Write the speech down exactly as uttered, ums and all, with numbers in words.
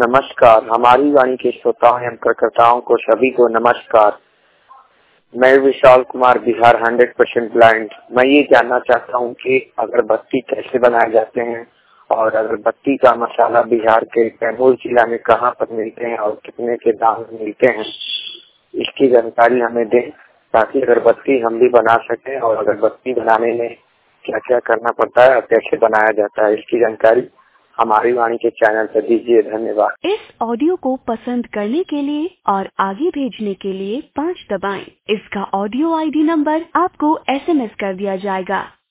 नमस्कार। हमारी वाणी के श्रोताओं एवं कार्यकर्ताओं को सभी को नमस्कार। मैं Vishal Kumar, Bihar hundred percent blind. मैं ये जानना चाहता हूँ कि अगरबत्ती कैसे बनाए जाते हैं और अगरबत्ती का मसाला बिहार के कैमूर जिला में कहाँ पर मिलते हैं और कितने के दाम में मिलते हैं, इसकी जानकारी हमें दें ताकि अगरबत्ती हम भी बना सकें और अगरबत्ती बनाने में क्या क्या करना पड़ता है और कैसे बनाया जाता है, इसकी जानकारी हमारी वाणी के चैनल पर दीजिए। धन्यवाद। इस ऑडियो को पसंद करने के लिए और आगे भेजने के लिए पाँच दबाएं। इसका ऑडियो आईडी नंबर आपको एसएमएस कर दिया जाएगा।